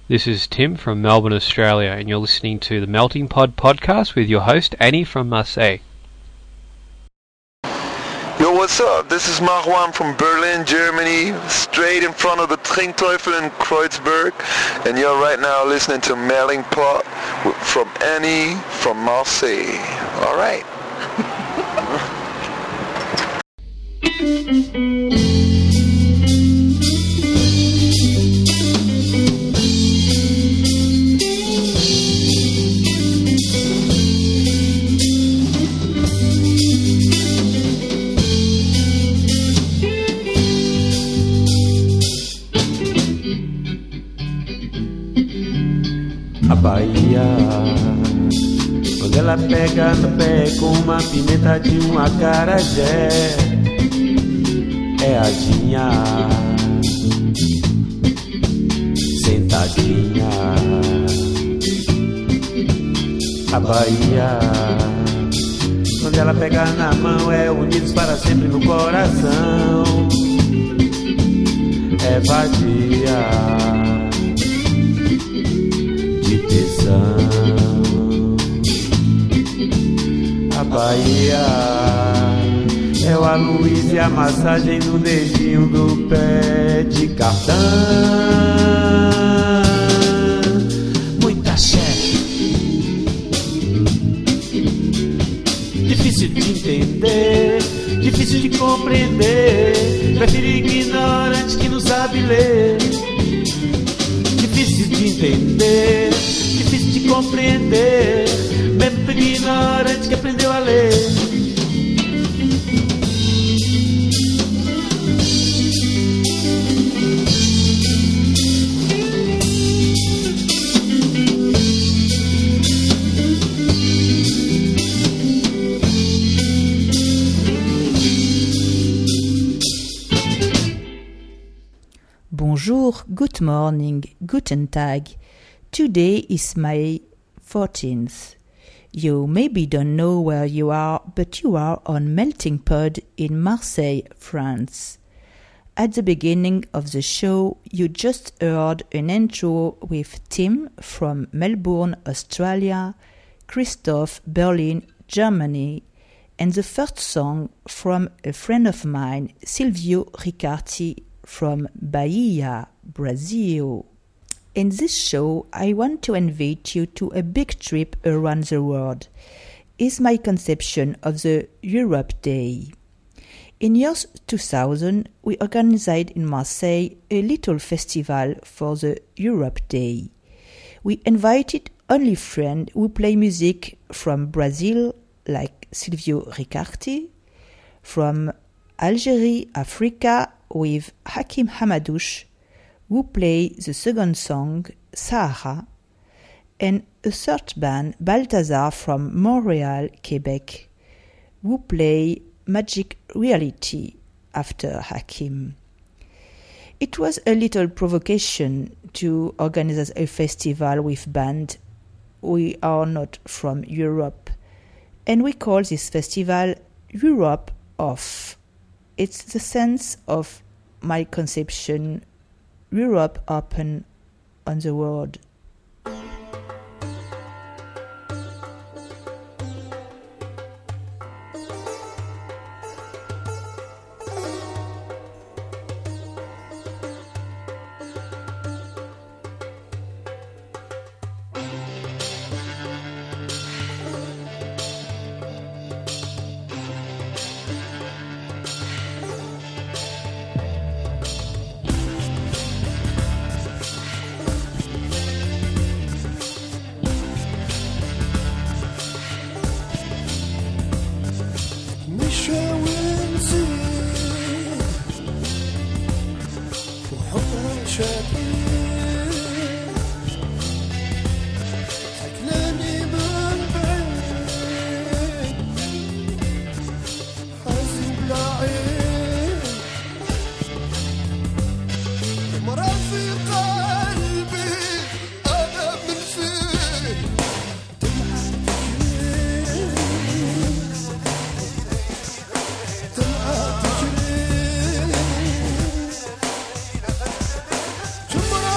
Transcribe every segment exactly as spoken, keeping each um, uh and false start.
This is Tim from Melbourne, Australia, and you're listening to the Melting Pod podcast with your host, Annie from Marseille. Yo, what's up? This is Marwan from Berlin, Germany, straight in front of the Trinkteufel in Kreuzberg, and you're right now listening to Melting Pot from Annie from Marseille. All right. A Bahia, quando ela pega no pé com uma pimenta de um acarajé, é a Dinha, sentadinha. A Bahia, quando ela pega na mão, é unidos para sempre no coração, é vadia. A Bahia é o Aloysio e a massagem no dedinho do pé de cartão. Muita axé, difícil de entender, difícil de compreender. Prefiro ignorante que não sabe ler. Difícil de entender, difícil de compreender, mesmo pro ignorante que aprendeu a ler. Bonjour, good morning, guten Tag. Today is May fourteenth. You maybe don't know where you are, but you are on Melting Pod in Marseille, France. At the beginning of the show, you just heard an intro with Tim from Melbourne, Australia, Christoph, Berlin, Germany, and the first song from a friend of mine, Silvio Riccardi, from Bahia, Brazil. In this show, I want to invite you to a big trip around the world. Is my conception of the Europe Day. In year two thousand, we organized in Marseille a little festival for the Europe Day. We invited only friends who play music from Brazil, like Silvio Riccardi, from Algeria, Africa, with Hakim Hamadouche, who play the second song, Sahara, and a third band, Balthazar from Montreal, Quebec, who play Magic Reality after Hakim. It was a little provocation to organize a festival with band. We are not from Europe, and we call this festival Europe Off. It's the sense of my conception, Europe open on the world. Tomorrow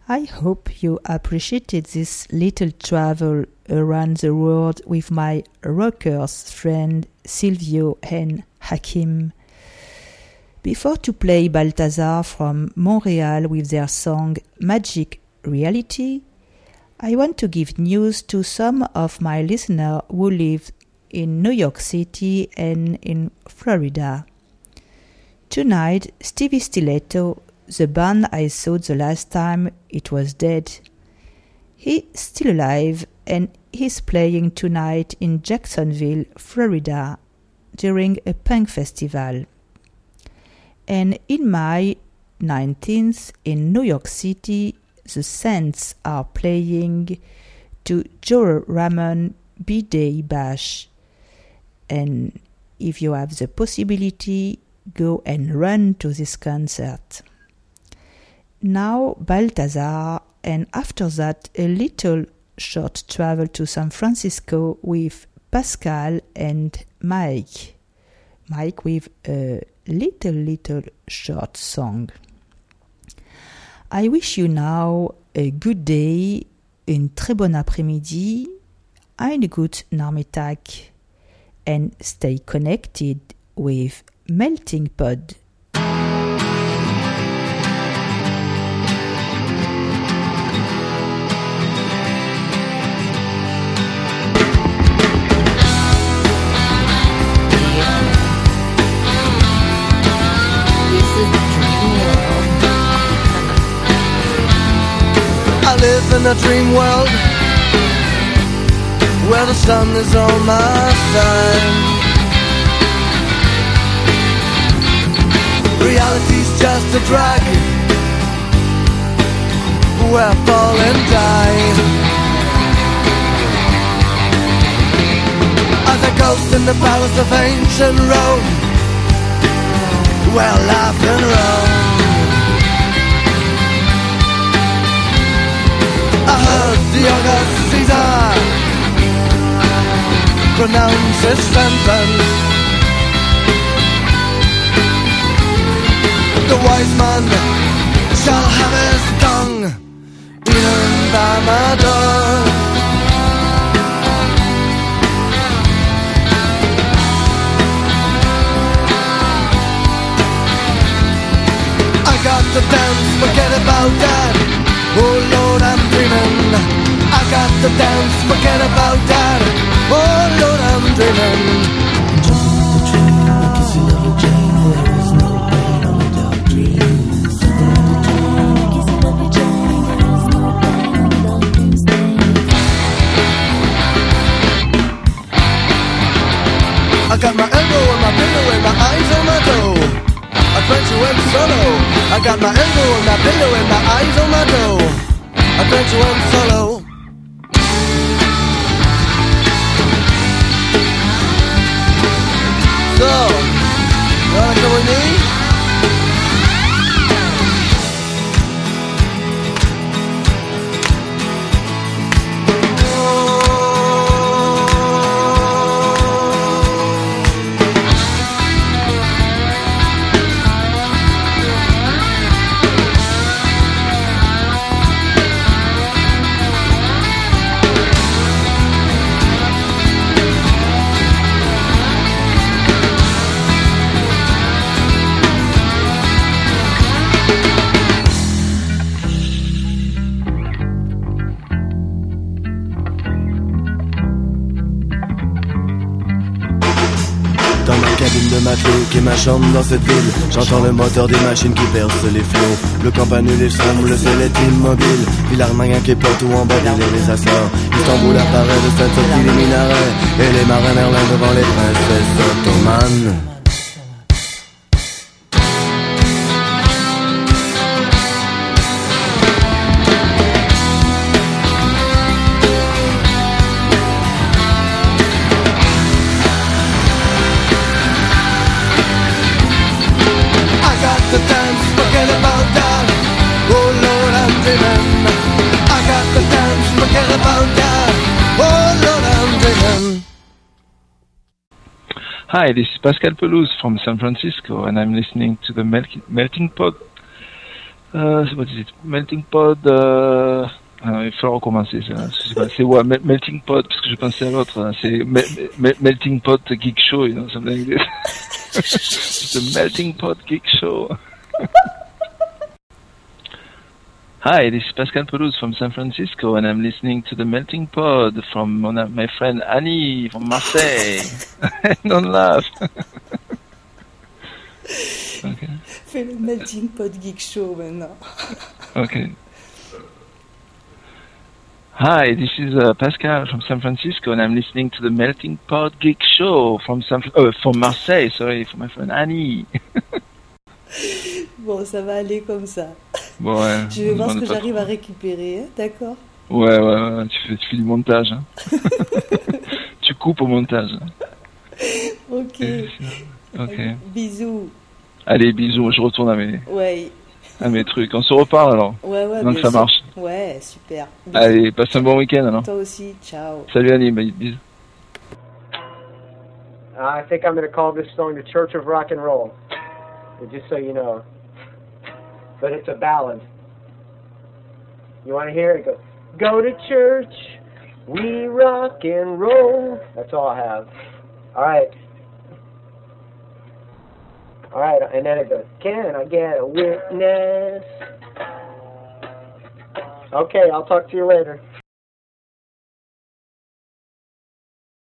I hope you appreciated this little travel around the world with my rockers friend Silvio and Hakim. Before to play Balthazar from Montreal with their song Magic Reality, I want to give news to some of my listeners who live in New York City and in Florida. Tonight, Stevie Stiletto, the band I saw the last time it was dead, he's still alive and he's playing tonight in Jacksonville, Florida, during a punk festival. And in May nineteenth in New York City, the Saints are playing to Joe Ramone B-Day Bash. And if you have the possibility, go and run to this concert. Now Balthazar, and after that a little short travel to San Francisco with Pascal and Mike. Mike with a little, little short song. I wish you now a good day, une très bonne après-midi, einen guten Nachmittag, and stay connected with Melting Pod. I live in a dream world where the sun is on my side. Reality's just a drag where I fall and die. As a ghost in the palace of ancient Rome, where I laugh and roam. I heard the August Caesar pronounce his sentence. The wise man shall have his tongue eaten by my dog. I got to dance, forget about that. Oh Lord, I'm dreaming. I got to dance, forget about that. Oh Lord, I'm dreaming. Jumping off the train, I kiss you, lovely Jane. There is no pain on the dark dream. Jumping off the train, I kiss you, lovely Jane. There is no pain on the dark dream stain. I got my elbow and my pillow and my eyes on my toe. I French you went solo. I got my elbow and my pillow and my eyes on my toe. I French you went solo. So, you wanna come with me? Qui est ma chambre dans cette ville. J'entends le moteur des machines qui percent les flots. Le campanule est sombre, le ciel est immobile. Puis l'armagnac qui porte tout en bas des réalisations. Istanbul apparaît de cette sortie les minarets. Et les marins merlins devant les princesses ottomanes. Hi, this is Pascal Pelouse from San Francisco, and I'm listening to the Mel- Melting Pot Euh, c'est what is it? Melting Pod. Euh... Ah, il faut recommencer ça. Je sais pas. C'est ouais, Mel- Melting Pot parce que je pensais à l'autre. Hein. C'est me- me- Melting Pot Geek Show. You know, something like this. The Melting Pot Geek Show. Hi, this is Pascal Pelouse from San Francisco, and I'm listening to the Melting Pod from one of my friend Annie from Marseille. Don't laugh. Okay. Fais le Melting Pot Geek Show maintenant. Okay. Hi, this is uh, Pascal from San Francisco, and I'm listening to the Melting Pot Geek Show from San, uh, from Marseille. Sorry, from my friend Annie. Bon, ça va aller comme ça. Bon, ouais, Je vais voir ce que pas j'arrive trop. à récupérer, hein, d'accord? Ouais, ouais, ouais, tu fais, tu fais du montage. Hein. Tu coupes au montage. Ok. Ok. Bisous. Allez, bisous, je retourne à mes, Ouais. à mes trucs. On se reparle alors. Ouais, ouais. Donc bien ça sûr. marche. Ouais, super. Bisous. Allez, passe un bon week-end alors. Toi aussi, ciao. Salut Annie, bah, bisous. I think I'm going to call this song the Church of Rock and Roll, just so you know. But it's a ballad. You want to hear it? Go, go to church, we rock and roll. That's all I have. All right. All right, and then it goes, can I get a witness? Okay, I'll talk to you later.